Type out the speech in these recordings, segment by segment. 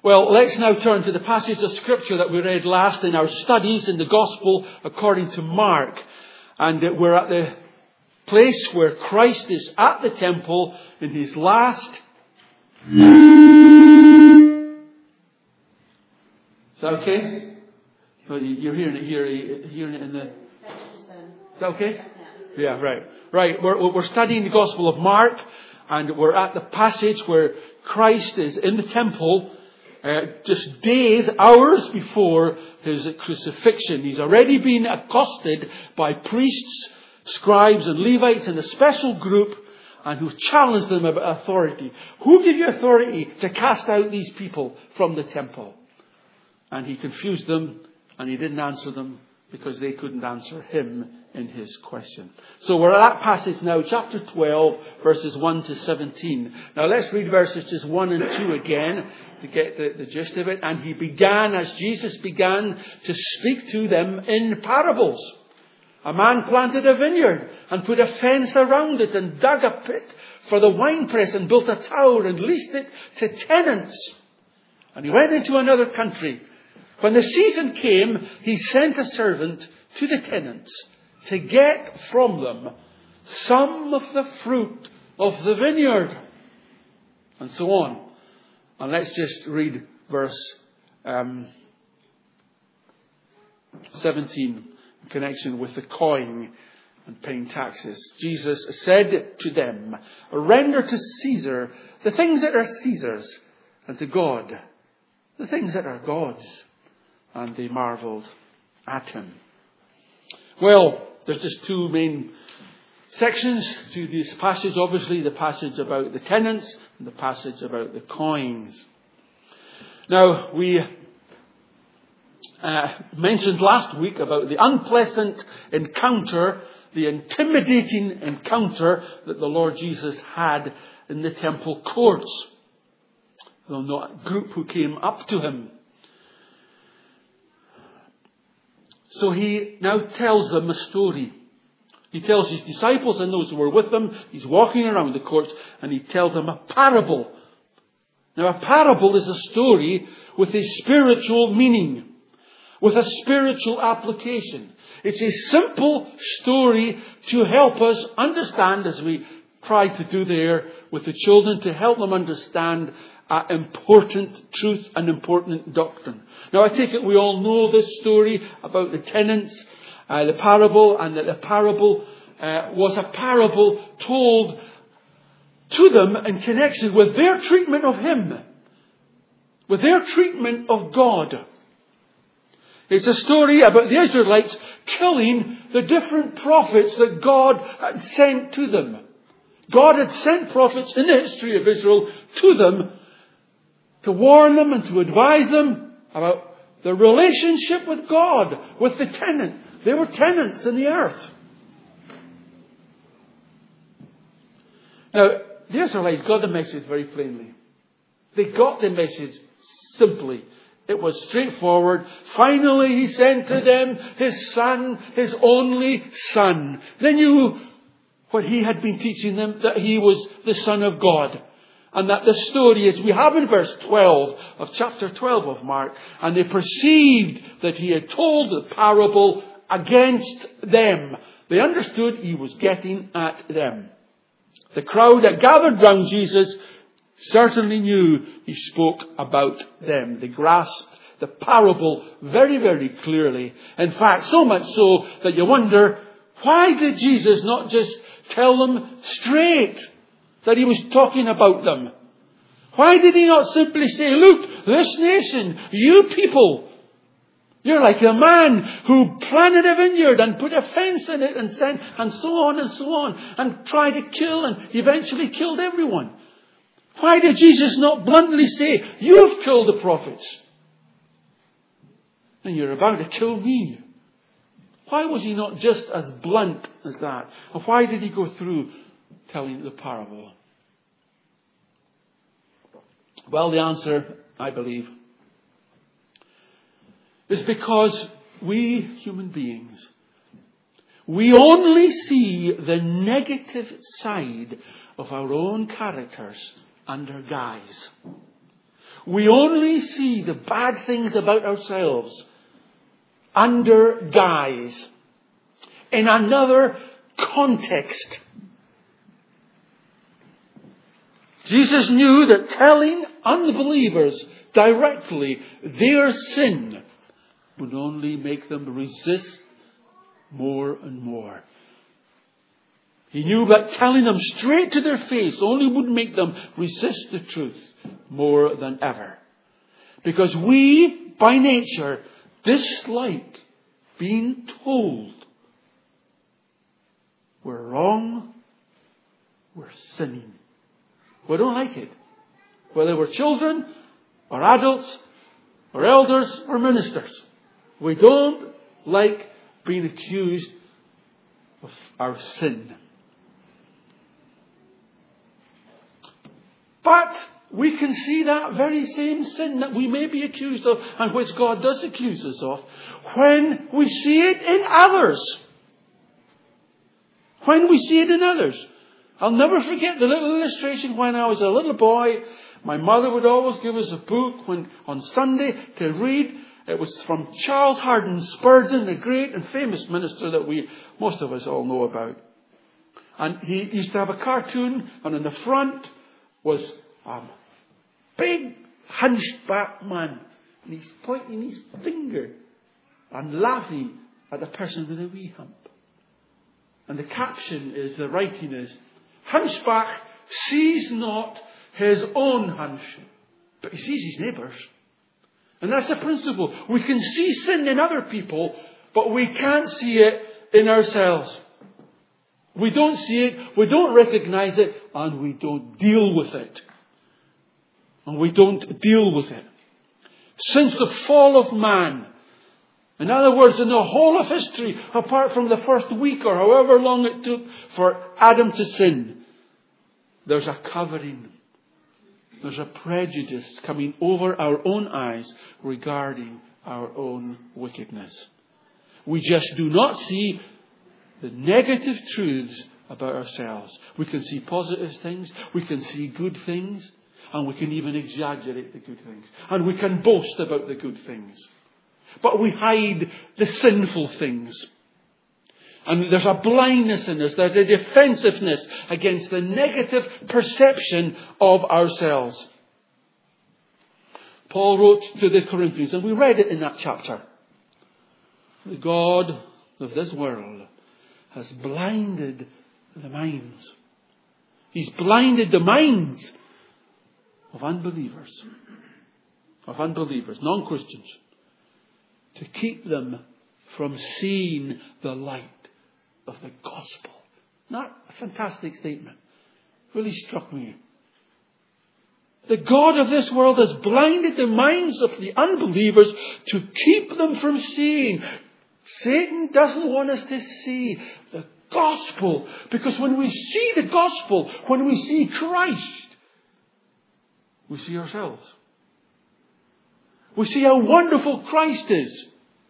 Well, let's now turn to the passage of Scripture that we read last in our studies in the Gospel according to Mark. And we're at the place where Christ is at the temple in His last... Is that okay? Oh, you're hearing it here, hearing it in the... Is that okay? Yeah, right. Right, we're studying the Gospel of Mark, and we're at the passage where Christ is in the temple just days, hours before His crucifixion. He's already been accosted by priests, scribes and Levites in a special group, and who've challenged them about authority. Who gave you authority to cast out these people from the temple? And He confused them, and He didn't answer them because they couldn't answer Him in His question. So we're at that passage now, chapter 12, verses 1 to 17. Now let's read verses just 1 and 2 again to get the gist of it. And He began, as Jesus began, to speak to them in parables. A man planted a vineyard and put a fence around it and dug a pit for the winepress and built a tower and leased it to tenants. And he went into another country. When the season came, he sent a servant to the tenants to get from them some of the fruit of the vineyard. And so on. And let's just read verse 17 in connection with the coin and paying taxes. Jesus said to them, "Render to Caesar the things that are Caesar's, and to God the things that are God's." And they marveled at Him. Well, there's just two main sections to this passage. Obviously, the passage about the tenants and the passage about the coins. Now, we mentioned last week about the unpleasant encounter, the intimidating encounter that the Lord Jesus had in the temple courts. The group who came up to Him. So He now tells them a story. He tells His disciples and those who were with Him, He's walking around the courts, and He tells them a parable. Now, a parable is a story with a spiritual meaning, with a spiritual application. It's a simple story to help us understand, as we try to do there with the children, to help them understand important truth and important doctrine. Now, I take it we all know this story about the tenants, the parable, and that the parable was a parable told to them in connection with their treatment of Him, with their treatment of God. It's a story about the Israelites killing the different prophets that God had sent to them. God had sent prophets in the history of Israel to them to warn them and to advise them about the relationship with God, with the tenant. They were tenants in the earth. Now, the Israelites got the message very plainly. They got the message simply. It was straightforward. Finally, He sent to them His Son, His only Son. They knew what He had been teaching them, that He was the Son of God. And that the story is, we have in verse 12 of chapter 12 of Mark, and they perceived that He had told the parable against them. They understood He was getting at them. The crowd that gathered round Jesus certainly knew He spoke about them. They grasped the parable very, very clearly. In fact, so much so that you wonder, why did Jesus not just tell them straight that He was talking about them? Why did He not simply say, look, this nation, you people, you're like a man who planted a vineyard and put a fence in it and so on, and tried to kill and eventually killed everyone. Why did Jesus not bluntly say, you've killed the prophets and you're about to kill me? Why was He not just as blunt as that? And why did He go through telling the parable? Well, the answer, I believe, is because we human beings, we only see the negative side of our own characters under guise. We only see the bad things about ourselves under guise, in another context. Jesus knew that telling unbelievers directly their sin would only make them resist more and more. He knew that telling them straight to their face only would make them resist the truth more than ever. Because we, by nature, dislike being told we're wrong, we're sinning. We don't like it. Whether we're children, or adults, or elders, or ministers. We don't like being accused of our sin. But we can see that very same sin that we may be accused of, and which God does accuse us of, when we see it in others. When we see it in others. I'll never forget the little illustration when I was a little boy. My mother would always give us a book on Sunday to read. It was from Charles Haddon Spurgeon, the great and famous minister that most of us all know about. And he used to have a cartoon, and in the front was a big hunchback man. And he's pointing his finger and laughing at a person with a wee hump. And the caption is, the writing is, Hunchback sees not his own hunch, but he sees his neighbour's. And that's the principle. We can see sin in other people, but we can't see it in ourselves. We don't see it, we don't recognise it, and we don't deal with it. And we don't deal with it. Since the fall of man, in other words, in the whole of history, apart from the first week or however long it took for Adam to sin, there's a covering. There's a prejudice coming over our own eyes regarding our own wickedness. We just do not see the negative truths about ourselves. We can see positive things, we can see good things, and we can even exaggerate the good things. And we can boast about the good things. But we hide the sinful things. And there's a blindness in us. There's a defensiveness against the negative perception of ourselves. Paul wrote to the Corinthians, and we read it in that chapter. The God of this world has blinded the minds. He's blinded the minds of unbelievers. Of unbelievers, non-Christians. To keep them from seeing the light of the gospel. Not a fantastic statement. Really struck me. The God of this world has blinded the minds of the unbelievers to keep them from seeing. Satan doesn't want us to see the gospel. Because when we see the gospel, when we see Christ, we see ourselves. We see how wonderful Christ is.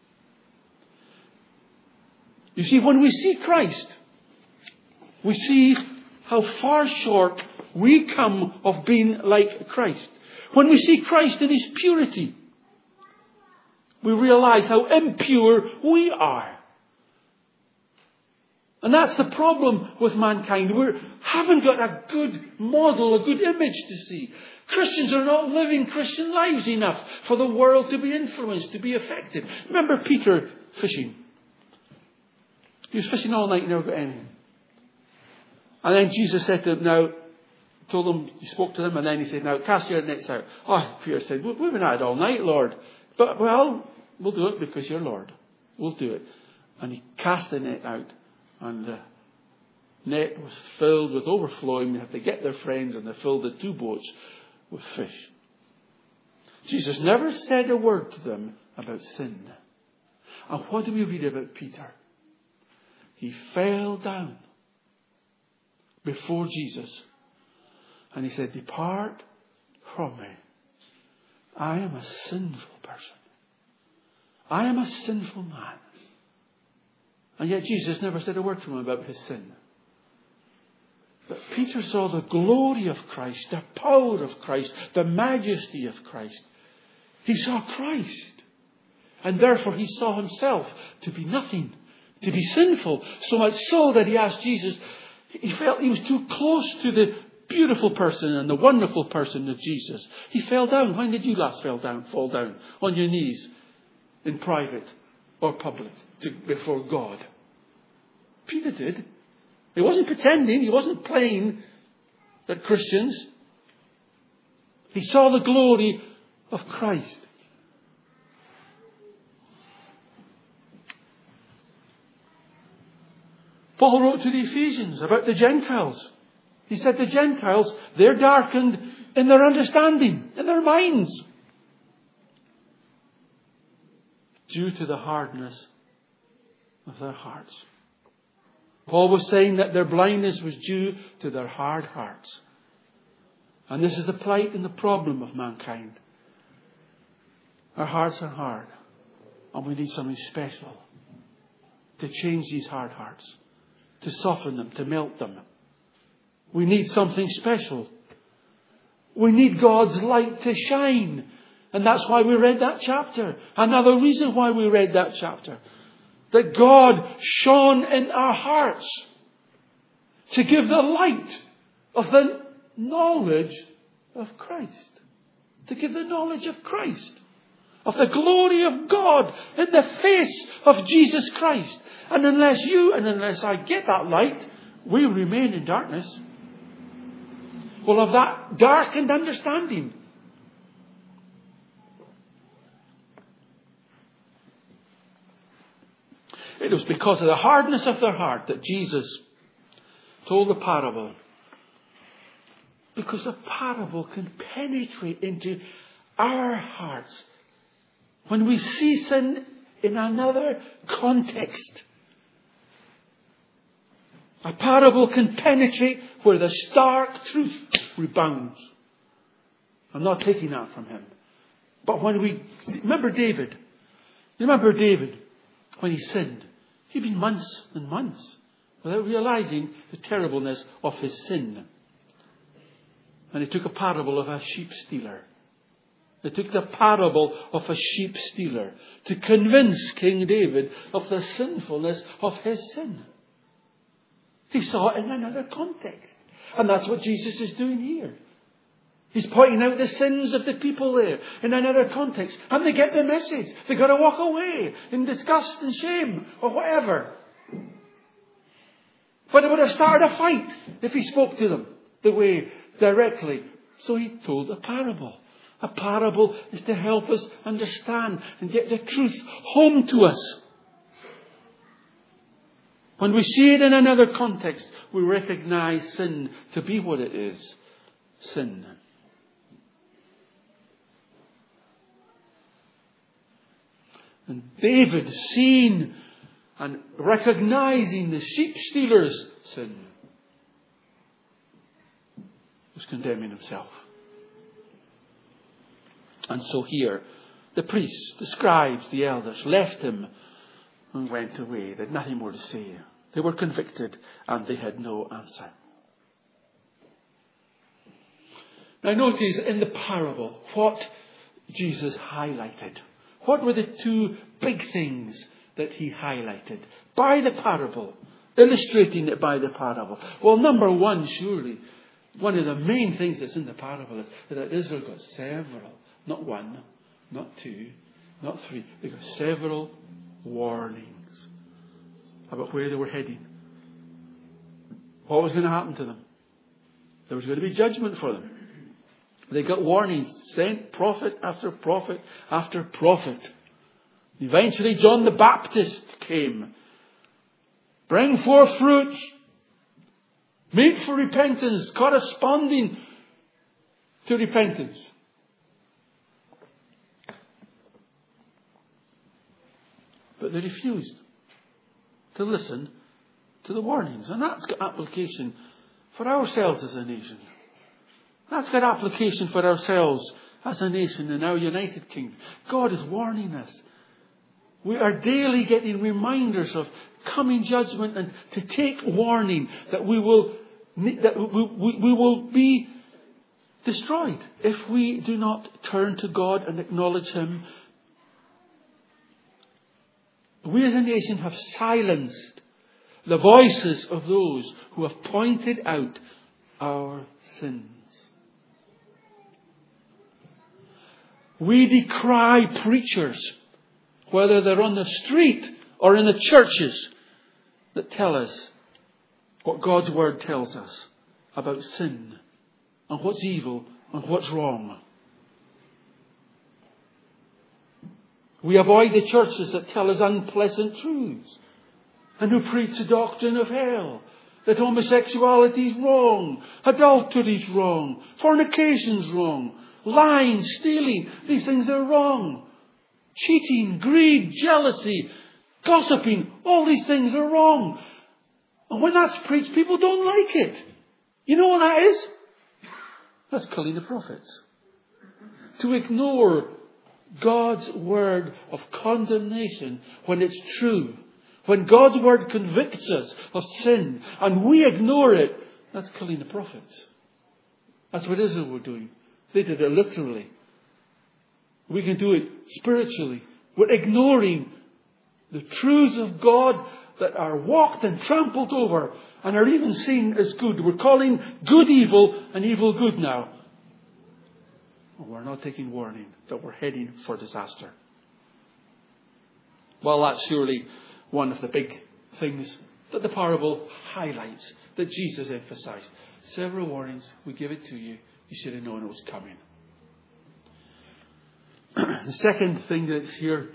You see, when we see Christ, we see how far short we come of being like Christ. When we see Christ in His purity, we realize how impure we are. And that's the problem with mankind. We haven't got a good model, a good image to see. Christians are not living Christian lives enough for the world to be influenced, to be affected. Remember Peter fishing. He was fishing all night and never got anything. And then Jesus said to him, he spoke to them, and then he said, now cast your nets out. Oh, Peter said, we've been at it all night, Lord. But, well, we'll do it because you're Lord. We'll do it. And he cast the net out. And the net was filled with overflowing. They had to get their friends, and they filled the 2 boats with fish. Jesus never said a word to them about sin. And what do we read about Peter? He fell down before Jesus. And he said, depart from me. I am a sinful person. I am a sinful man. And yet Jesus never said a word to him about his sin. But Peter saw the glory of Christ, the power of Christ, the majesty of Christ. He saw Christ. And therefore he saw himself to be nothing, to be sinful. So much so that he asked Jesus, he felt he was too close to the beautiful person and the wonderful person of Jesus. He fell down. When did you last fall down? On your knees, in private or public, before God. Peter did. He wasn't pretending. He wasn't playing at Christians. He saw the glory of Christ. Paul wrote to the Ephesians about the Gentiles. He said the Gentiles, they're darkened in their understanding, in their minds, due to the hardness of their hearts. Paul was saying that their blindness was due to their hard hearts. And this is the plight and the problem of mankind. Our hearts are hard. And we need something special to change these hard hearts, to soften them, to melt them. We need something special. We need God's light to shine. And that's why we read that chapter. Another reason why we read that chapter. That God shone in our hearts to give the light of the knowledge of Christ. To give the knowledge of Christ. Of the glory of God in the face of Jesus Christ. And unless you and unless I get that light, we remain in darkness. We'll have that darkened understanding. It was because of the hardness of their heart that Jesus told the parable. Because the parable can penetrate into our hearts. When we see sin in another context. A parable can penetrate where the stark truth rebounds. I'm not taking that from him. But when we... Remember David? When he sinned? He'd been months and months without realizing the terribleness of his sin. And he took a parable of a sheep stealer. They took the parable of a sheep stealer to convince King David of the sinfulness of his sin. He saw it in another context. And that's what Jesus is doing here. He's pointing out the sins of the people there in another context. And they get the message. They've got to walk away in disgust and shame or whatever. But it would have started a fight if he spoke to them the way directly. So he told a parable. A parable is to help us understand and get the truth home to us. When we see it in another context, we recognize sin to be what it is. Sin. And David, seeing and recognizing the sheep stealer's sin, was condemning himself. And so here, the priests, the scribes, the elders left him and went away. They had nothing more to say. They were convicted and they had no answer. Now notice in the parable what Jesus highlighted. What were the two big things that he highlighted by the parable, illustrating it by the parable? Well, number one, surely, one of the main things that's in the parable is that Israel got several, not one, not two, not three. They got several warnings about where they were heading. What was going to happen to them? There was going to be judgment for them. They got warnings, sent prophet after prophet after prophet. Eventually John the Baptist came. Bring forth fruit, meet for repentance, corresponding to repentance. But they refused to listen to the warnings. And that's got application for ourselves as a nation. That's got application for ourselves as a nation in our United Kingdom. God is warning us. We are daily getting reminders of coming judgment and to take warning that we will that we will be destroyed if we do not turn to God and acknowledge Him. We as a nation have silenced the voices of those who have pointed out our sins. We decry preachers, whether they're on the street or in the churches, that tell us what God's Word tells us about sin and what's evil and what's wrong. We avoid the churches that tell us unpleasant truths and who preach the doctrine of hell, that homosexuality is wrong, adultery is wrong, fornication is wrong, lying, stealing, these things are wrong. Cheating, greed, jealousy, gossiping, all these things are wrong. And when that's preached, people don't like it. You know what that is? That's killing the prophets. To ignore God's word of condemnation when it's true. When God's word convicts us of sin and we ignore it, that's killing the prophets. That's what Israel were doing. They did it literally. We can do it spiritually. We're ignoring the truths of God that are walked and trampled over and are even seen as good. We're calling good evil and evil good now. And we're not taking warning that we're heading for disaster. Well, that's surely one of the big things that the parable highlights, that Jesus emphasized. Several warnings. We give it to you. You should have known it was coming. The second thing that's here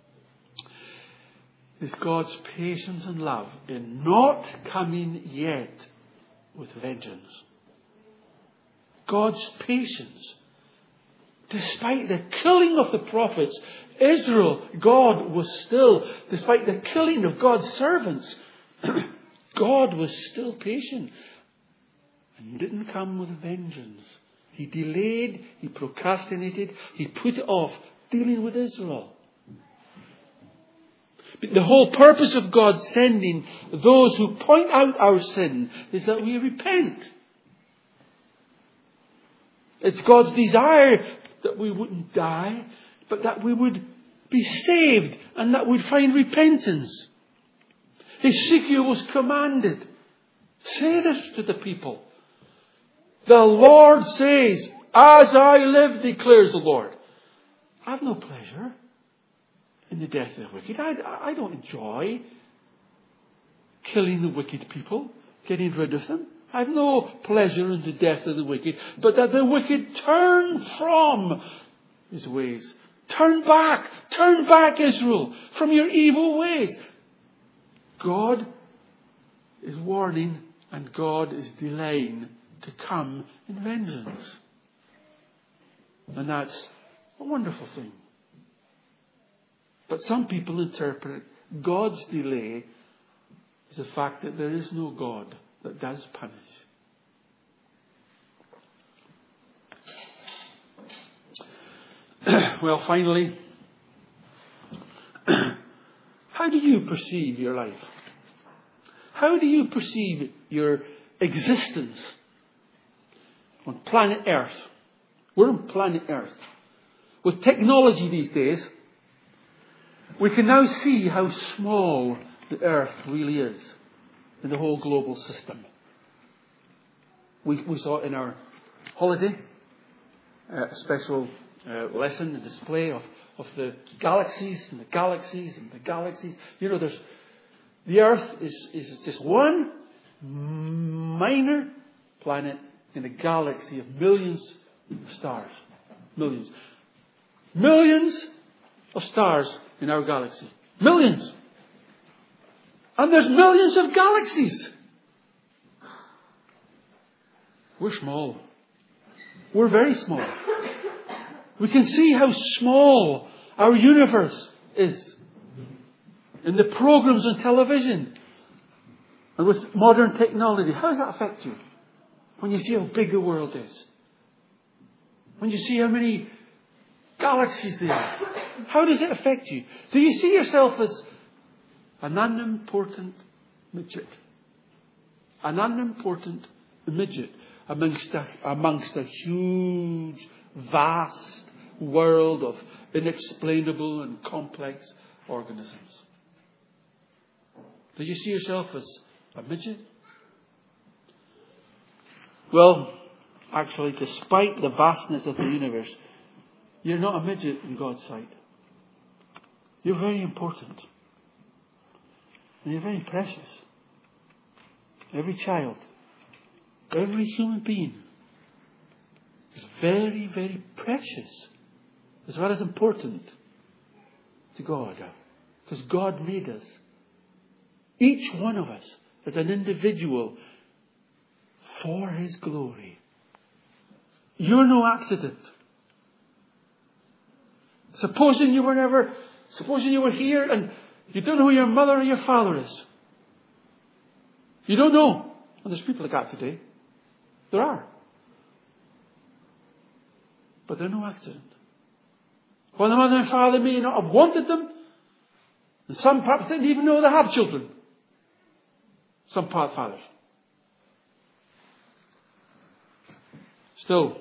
is God's patience and love in not coming yet with vengeance. God's patience. Despite the killing of the prophets, Israel, God was still, despite the killing of God's servants, God was still patient and didn't come with vengeance. He delayed, he procrastinated, he put it off dealing with Israel. But the whole purpose of God sending those who point out our sin is that we repent. It's God's desire that we wouldn't die, but that we would be saved and that we'd find repentance. Ezekiel was commanded, say this to the people. The Lord says, as I live, declares the Lord, I have no pleasure in the death of the wicked. I don't enjoy killing the wicked people, getting rid of them. I have no pleasure in the death of the wicked, but that the wicked turn from his ways. Turn back, Israel, from your evil ways. God is warning and God is delaying to come in vengeance. And that's a wonderful thing. But some people interpret God's delay as the fact that there is no God that does punish. Well, finally, how do you perceive your life? How do you perceive your existence on planet Earth? We're on planet Earth. With technology these days, we can now see how small the Earth really is in the whole global system. We saw in our holiday a special lesson, a display of the galaxies and the galaxies and the galaxies. You know, the Earth is just one minor planet in a galaxy of millions of stars. Millions. Millions of stars in our galaxy. Millions. And there's millions of galaxies. We're small. We're very small. We can see how small our universe is in the programs on television and with modern technology. How does that affect you when you see how big the world is? When you see how many galaxies there are? How does it affect you? Do you see yourself as an unimportant midget? An unimportant midget amongst a huge, vast world of inexplainable and complex organisms. Do you see yourself as a midget? Well, actually, despite the vastness of the universe, you're not a midget in God's sight. You're very important. And you're very precious. Every child, every human being is very, very precious, as well as important to God. Because God made us. Each one of us as an individual for His glory. You're no accident. Supposing you were here and you don't know who your mother or your father is. You don't know. And there's people like that today. There are. But they're no accident. Well, the mother and father may not have wanted them. And some perhaps didn't even know they have children. Some fathers. Still,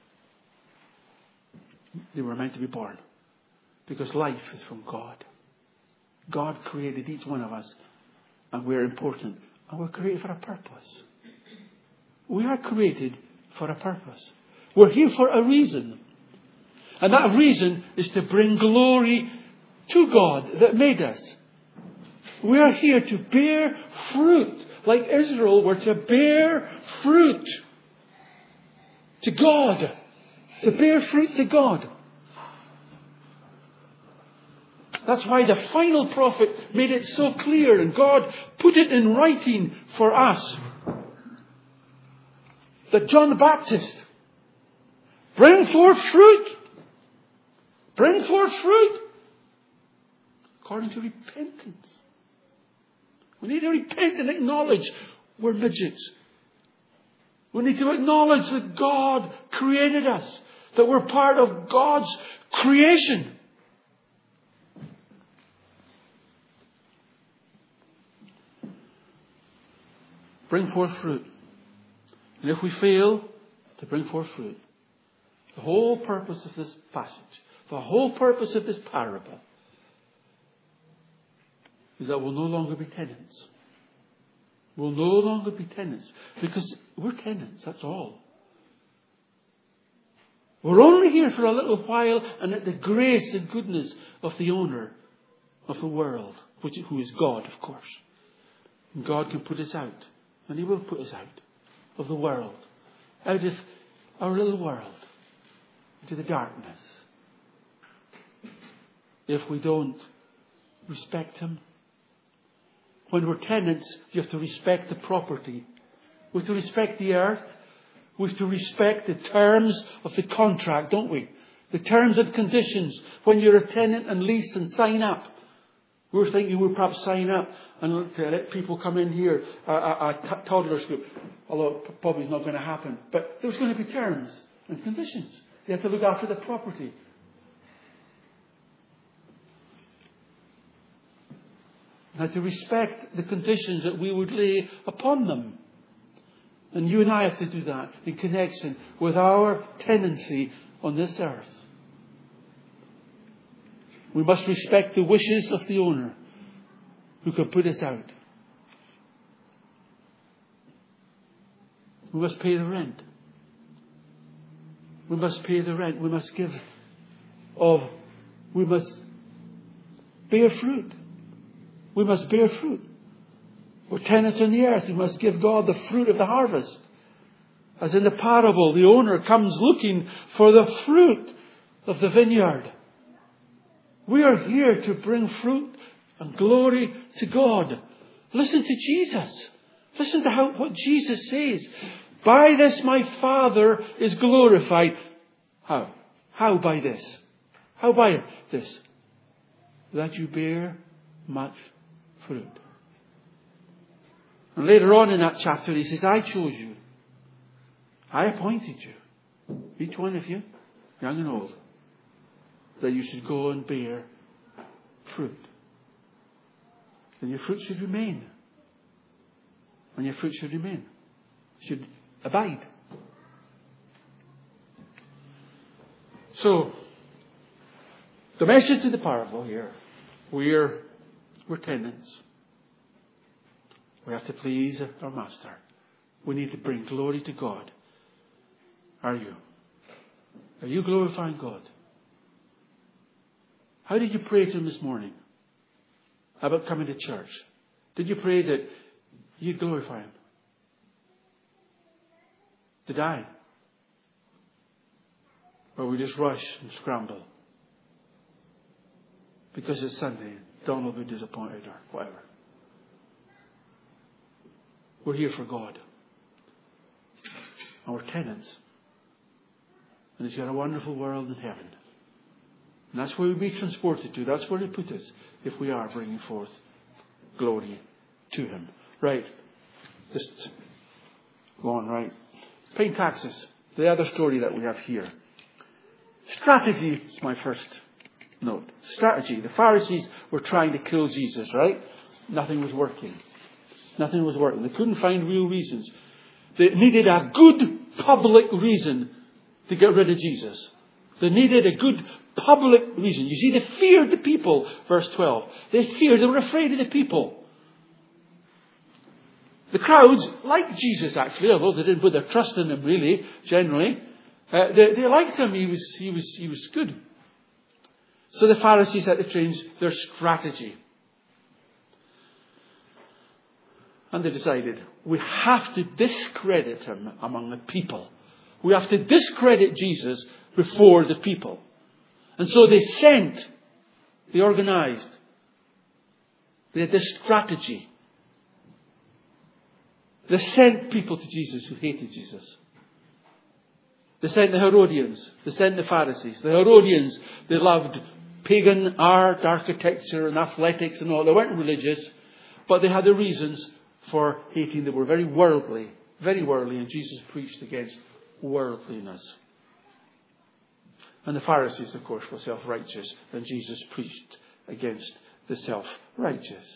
they were meant to be born. Because life is from God. God created each one of us. And we're important. And we're created for a purpose. We are created for a purpose. We're here for a reason. And that reason is to bring glory to God that made us. We are here to bear fruit. Like Israel were to bear fruit to God. To bear fruit to God. That's why the final prophet made it so clear, and God put it in writing for us. That John the Baptist, bring forth fruit. Bring forth fruit. According to repentance. We need to repent and acknowledge we're midgets. We need to acknowledge that God created us. That we're part of God's creation. Bring forth fruit. And if we fail to bring forth fruit, the whole purpose of this passage, the whole purpose of this parable, is that we'll no longer be tenants. We'll no longer be tenants. Because we're tenants, that's all. We're only here for a little while and at the grace and goodness of the owner of the world, who is God, of course. And God can put us out. And He will put us out of the world. Out of our little world. Into the darkness. If we don't respect Him. When we're tenants, you have to respect the property. We have to respect the earth. We have to respect the terms of the contract, don't we? The terms and conditions when you're a tenant and lease and sign up. We were thinking we'd perhaps sign up and let people come in here, a toddler's group. Although probably it's not going to happen. But there's going to be terms and conditions. You have to look after the property. Now to respect the conditions that we would lay upon them. And you and I have to do that in connection with our tenancy on this earth. We must respect the wishes of the owner who can put us out. We must pay the rent. We must pay the rent. We must give we must bear fruit. We must bear fruit. We're tenants on the earth. We must give God the fruit of the harvest. As in the parable, the owner comes looking for the fruit of the vineyard. We are here to bring fruit and glory to God. Listen to Jesus. Listen to what Jesus says. By this my Father is glorified. How? How by this? How by this? That you bear much fruit. And later on in that chapter he says, I chose you. I appointed you. Each one of you, young and old. That you should go and bear fruit. And your fruit should remain. And your fruit should remain. Should abide. So, the message to the parable here, we're tenants. We have to please our master. We need to bring glory to God. Are you? Are you glorifying God? How did you pray to Him this morning about coming to church? Did you pray that you'd glorify Him? Did I? Or we just rush and scramble? Because it's Sunday, Donald will be disappointed or whatever. We're here for God. And we're tenants. And He's got a wonderful world in heaven. And that's where we'll be transported to. That's where He put us if we are bringing forth glory to Him. Right. Just go on, right. Paying taxes. The other story that we have here. Strategy is my first note. Strategy. The Pharisees were trying to kill Jesus, right? Nothing was working. Nothing was working. They couldn't find real reasons. They needed a good public reason to get rid of Jesus. They needed a good public reason. You see, they feared the people, verse 12. They were afraid of the people. The crowds liked Jesus, actually, although they didn't put their trust in Him, really, generally. They liked Him. He was good. So the Pharisees had to change their strategy. And they decided, we have to discredit Him among the people. We have to discredit Jesus before the people. And so they organized. They had this strategy. They sent people to Jesus who hated Jesus. They sent the Herodians. They sent the Pharisees. The Herodians, they loved pagan art, architecture and athletics and all. They weren't religious, but they had their reasons for hating. They were very worldly, and Jesus preached against worldliness. And the Pharisees, of course, were self-righteous, and Jesus preached against the self-righteous.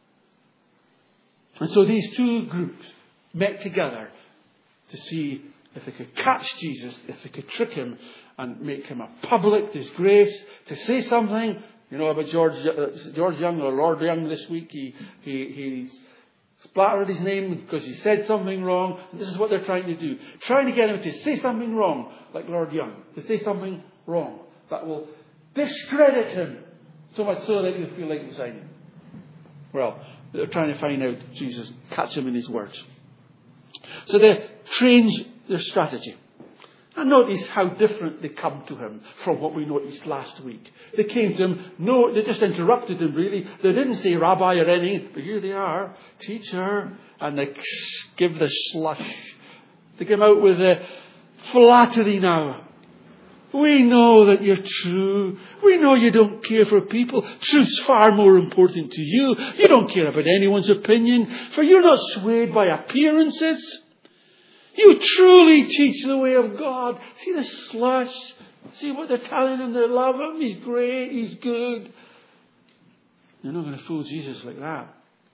And so these two groups met together to see if they could catch Jesus, if they could trick Him and make Him a public disgrace, to say something, about George Young or Lord Young this week. He splattered his name because he said something wrong. And this is what they're trying to do. Trying to get him to say something wrong, like Lord Young. To say something wrong that will discredit him so much so that he'll feel like resigning. Well, they're trying to find out Jesus, catch Him in His words. So they change their strategy. And notice how different they come to Him from what we noticed last week. They came to Him, they just interrupted Him really. They didn't say Rabbi or anything, but here they are, teacher. And they give the slush. They come out with the flattery now. We know that you're true. We know you don't care for people. Truth's far more important to you. You don't care about anyone's opinion, for you're not swayed by appearances. You truly teach the way of God. See the slush. See what they're telling Him. They love Him. He's great. He's good. You're not going to fool Jesus like that.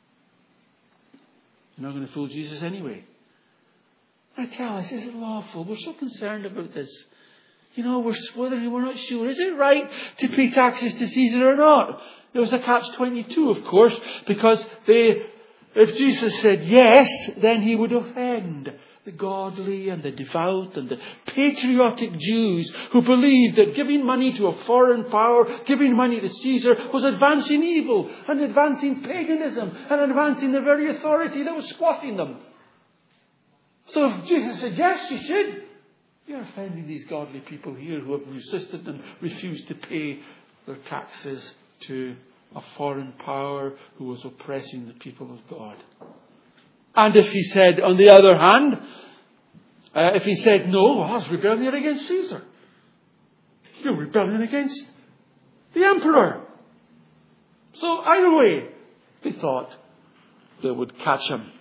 You're not going to fool Jesus anyway. I tell us, this is lawful. We're so concerned about this. We're not sure. Is it right to pay taxes to Caesar or not? There was a catch-22, of course, because if Jesus said yes, then He would offend the godly and the devout and the patriotic Jews who believed that giving money to a foreign power, giving money to Caesar, was advancing evil and advancing paganism and advancing the very authority that was squashing them. So if Jesus said, yes, you should, you're offending these godly people here who have resisted and refused to pay their taxes to a foreign power who was oppressing the people of God. And if He said, on the other hand, if He said, no, that's rebelling against Caesar. You're rebelling against the emperor. So either way, they thought they would catch Him.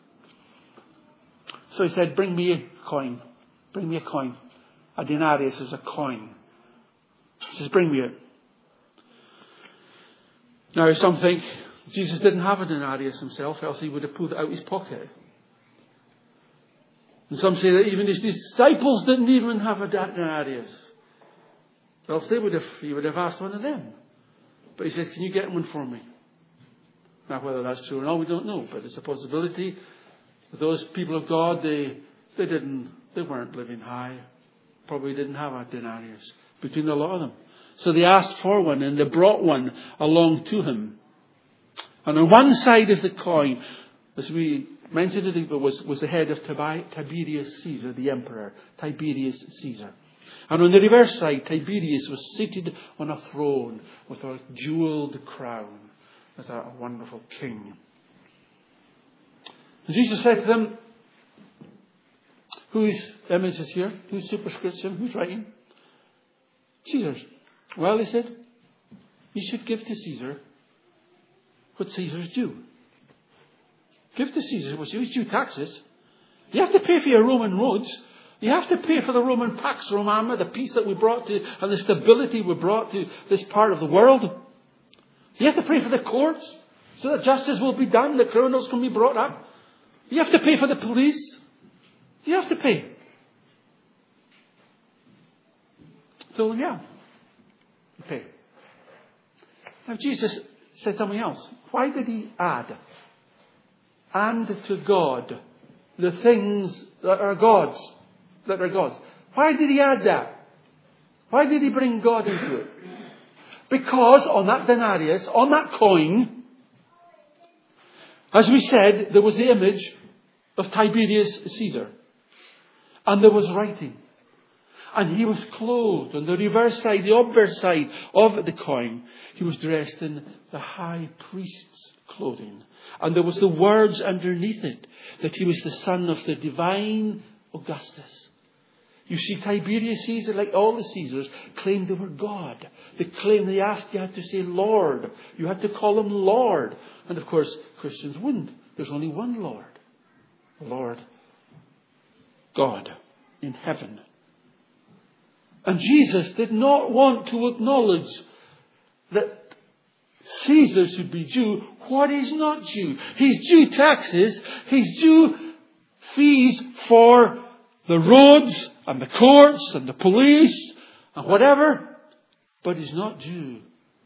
So He said, bring me a coin. Bring me a coin. A denarius is a coin. He says, bring me it. Now, some think Jesus didn't have a denarius Himself, else He would have pulled it out of His pocket. And some say that even his disciples didn't even have a denarius. Else he would have asked one of them. But he says, can you get one for me? Now, whether that's true or not, we don't know. But it's a possibility that those people of God, they weren't living high. Probably didn't have a denarius between a lot of them. So they asked for one and they brought one along to him. And on one side of the coin, as we mentioned it, was the head of Tiberius Caesar, the emperor, Tiberius Caesar. And on the reverse side, Tiberius was seated on a throne with a jeweled crown as a wonderful king. And Jesus said to them, whose image is here? Whose superscription? Who's writing? Caesar's. Well, he said, you should give to Caesar what Caesar's due. Give to Caesar what's due. It's due taxes. You have to pay for your Roman roads. You have to pay for the Roman Pax Romana, the peace that we brought to, and the stability we brought to this part of the world. You have to pay for the courts, so that justice will be done, the criminals can be brought up. You have to pay for the police. You have to pay. So, yeah, you pay. Now, Jesus said something else. Why did he add? And to God, the things that are God's. That are God's. Why did he add that? Why did he bring God into it? Because on that denarius, on that coin, as we said, there was the image of Tiberius Caesar. And there was writing. And he was clothed on the reverse side, the obverse side of the coin. He was dressed in the high priest's clothing. And there was the words underneath it that he was the son of the divine Augustus. You see, Tiberius Caesar, like all the Caesars, claimed they were God. They asked you had to say Lord. You had to call him Lord. And of course, Christians wouldn't. There's only one Lord. Lord God in heaven. And Jesus did not want to acknowledge that Caesar should be Jew what is not Jew. He's due taxes. He's due fees for the roads and the courts and the police and whatever. But he's not due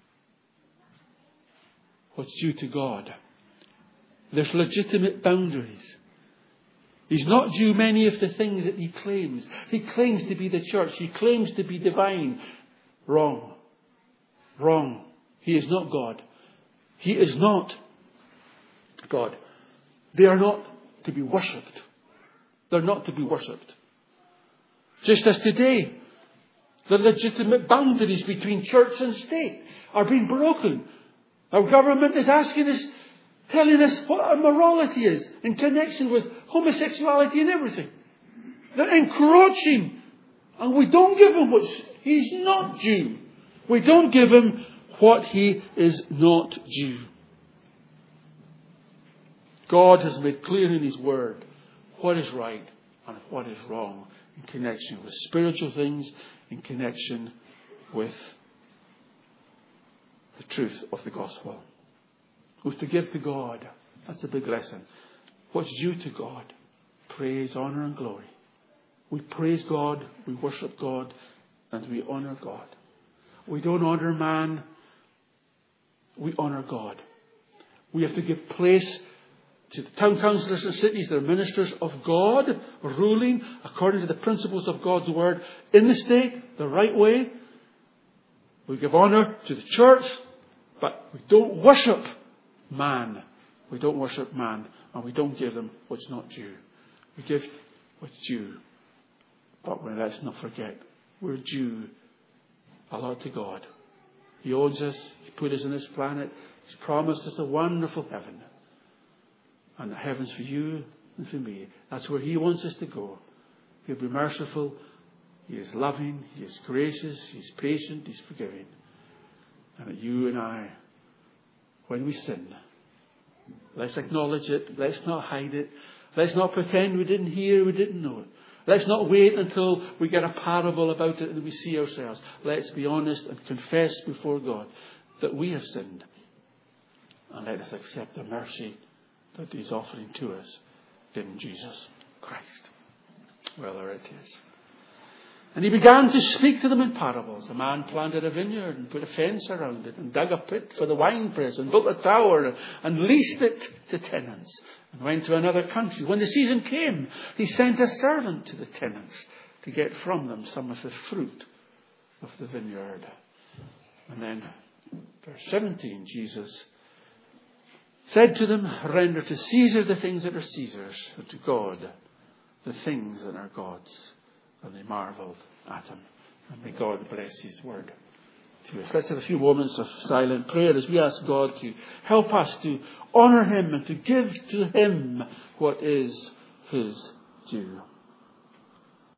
what's due to God. There's legitimate boundaries. He's not due many of the things that he claims. He claims to be the church. He claims to be divine. Wrong. Wrong. He is not God. He is not God. They are not to be worshipped. They're not to be worshipped. Just as today, the legitimate boundaries between church and state are being broken. Our government is asking us, telling us what our morality is in connection with homosexuality and everything. They're encroaching. And we don't give him he's not due. We don't give him what he is not due. God has made clear in his word what is right and what is wrong in connection with spiritual things, in connection with the truth of the gospel. We've to give to God. That's a big lesson. What's due to God? Praise, honour and glory. We praise God, we worship God, and we honour God. We don't honour man, we honour God. We have to give place to the town councillors and cities. They're ministers of God, ruling according to the principles of God's word in the state, the right way. We give honour to the church, but we don't worship man. We don't worship man, and we don't give them what's not due. We give what's due. But let's not forget, we're due a lot to God. He owns us. He put us on this planet. He's promised us a wonderful heaven. And the heaven's for you and for me. That's where he wants us to go. He'll be merciful. He is loving. He is gracious. He's patient. He's forgiving. And that you and I, when we sin, let's acknowledge it. Let's not hide it. Let's not pretend we didn't hear, we didn't know it. Let's not wait until we get a parable about it and we see ourselves. Let's be honest and confess before God that we have sinned. And let us accept the mercy that he's offering to us in Jesus Christ. Well, there it is. And he began to speak to them in parables. A man planted a vineyard and put a fence around it and dug a pit for the winepress and built a tower and leased it to tenants and went to another country. When the season came, he sent a servant to the tenants to get from them some of the fruit of the vineyard. And then, verse 17, Jesus said to them, render to Caesar the things that are Caesar's, and to God the things that are God's. And they marveled at him. And may God bless his word to us. Let's have a few moments of silent prayer as we ask God to help us to honour him and to give to him what is his due.